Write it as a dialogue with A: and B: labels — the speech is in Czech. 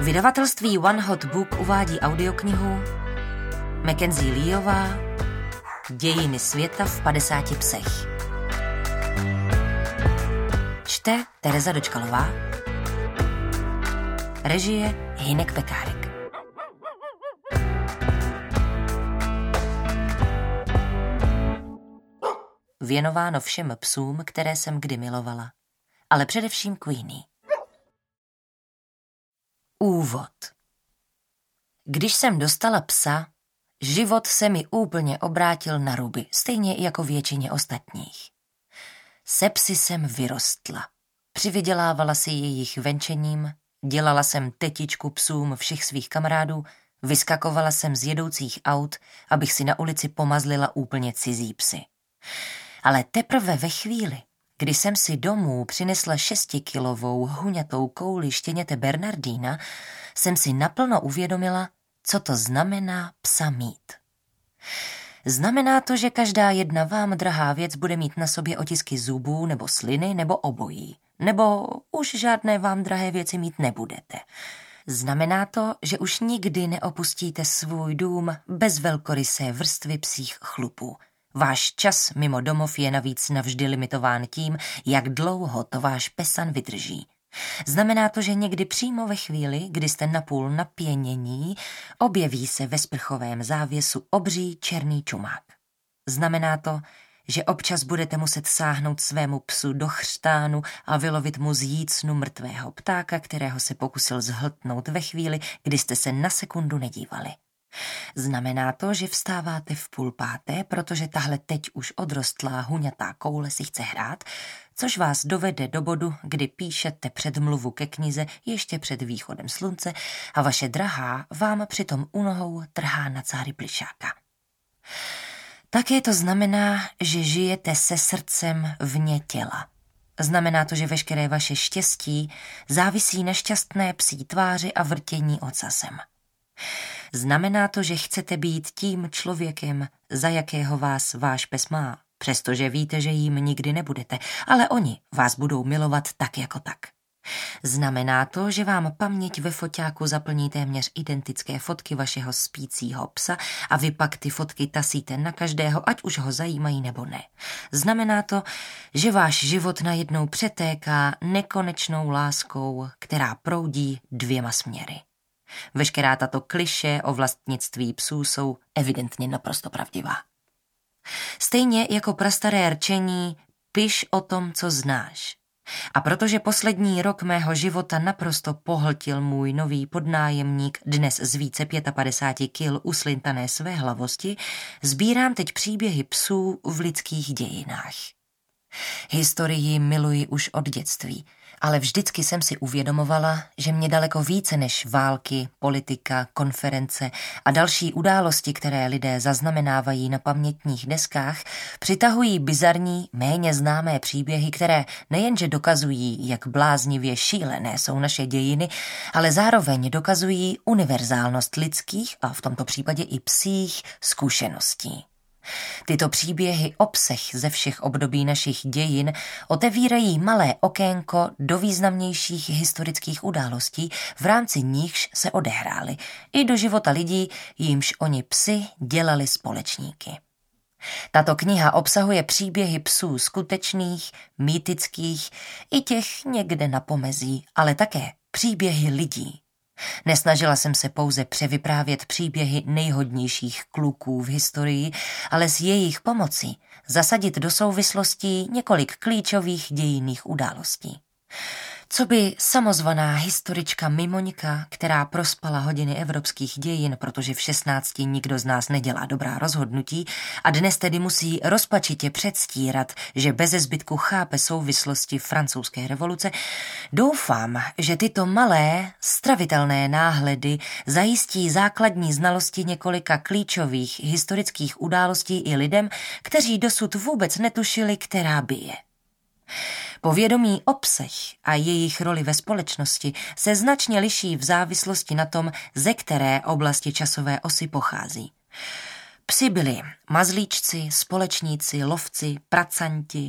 A: Vydavatelství One Hot Book uvádí audioknihu Mackenzie Leeová Dějiny světa v 50 psech. Čte Tereza Dočkalová. Režie Hynek Pekárek. Věnováno všem psům, které jsem kdy milovala, ale především Queenie. Úvod. Když jsem dostala psa, život se mi úplně obrátil na ruby, stejně jako většině ostatních. Se psy jsem vyrostla. Přivydělávala si jejich venčením, dělala jsem tetičku psům všech svých kamarádů, vyskakovala jsem z jedoucích aut, abych si na ulici pomazlila úplně cizí psy. Ale teprve ve chvíli, kdy jsem si domů přinesla 6kilovou huňatou kouli štěněte Bernardína, jsem si naplno uvědomila, co to znamená psa mít. Znamená to, že každá jedna vám drahá věc bude mít na sobě otisky zubů nebo sliny nebo obojí, nebo už žádné vám drahé věci mít nebudete. Znamená to, že už nikdy neopustíte svůj dům bez velkorysé vrstvy psích chlupů. Váš čas mimo domov je navíc navždy limitován tím, jak dlouho to váš pesan vydrží. Znamená to, že někdy přímo ve chvíli, kdy jste napůl napěnění, objeví se ve sprchovém závěsu obří černý čumák. Znamená to, že občas budete muset sáhnout svému psu do chřtánu a vylovit mu z jícnu mrtvého ptáka, kterého se pokusil zhltnout ve chvíli, kdy jste se na sekundu nedívali. Znamená to, že vstáváte v 4:30, protože tahle teď už odrostlá huňatá koule si chce hrát, což vás dovede do bodu, kdy píšete předmluvu ke knize ještě před východem slunce a vaše drahá vám přitom u nohou trhá na cáry plišáka. Také to znamená, že žijete se srdcem vně těla. Znamená to, že veškeré vaše štěstí závisí na šťastné psí tváři a vrtění ocasem. Znamená to, že chcete být tím člověkem, za jakého vás váš pes má, přestože víte, že jím nikdy nebudete, ale oni vás budou milovat tak jako tak. Znamená to, že vám paměť ve foťáku zaplní téměř identické fotky vašeho spícího psa a vy pak ty fotky tasíte na každého, ať už ho zajímají nebo ne. Znamená to, že váš život najednou přetéká nekonečnou láskou, která proudí 2 směry. Veškerá tato klišé o vlastnictví psů jsou evidentně naprosto pravdivá. Stejně jako prastaré rčení piš o tom, co znáš. A protože poslední rok mého života naprosto pohltil můj nový podnájemník, dnes z více 55 kil uslintané svéhlavosti, sbírám teď příběhy psů v lidských dějinách. Historii miluji už od dětství, ale vždycky jsem si uvědomovala, že mě daleko více než války, politika, konference a další události, které lidé zaznamenávají na pamětních deskách, přitahují bizarní, méně známé příběhy, které nejenže dokazují, jak bláznivě šílené jsou naše dějiny, ale zároveň dokazují univerzálnost lidských a v tomto případě i psích zkušeností. Tyto příběhy o psech ze všech období našich dějin otevírají malé okénko do významnějších historických událostí, v rámci nichž se odehrály, i do života lidí, jímž oni psi dělali společníky. Tato kniha obsahuje příběhy psů skutečných, mýtických, i těch někde na pomezí, ale také příběhy lidí. Nesnažila jsem se pouze převyprávět příběhy nejhodnějších kluků v historii, ale s jejich pomocí zasadit do souvislostí několik klíčových dějinných událostí. Co by samozvaná historička Mimoňka, která prospala hodiny evropských dějin, protože v 16 nikdo z nás nedělá dobrá rozhodnutí a dnes tedy musí rozpačitě předstírat, že beze zbytku chápe souvislosti francouzské revoluce, doufám, že tyto malé, stravitelné náhledy zajistí základní znalosti několika klíčových historických událostí i lidem, kteří dosud vůbec netušili, která by je. Povědomí o psech a jejich roli ve společnosti se značně liší v závislosti na tom, ze které oblasti časové osy pochází. Psi byli mazlíčci, společníci, lovci, pracanti,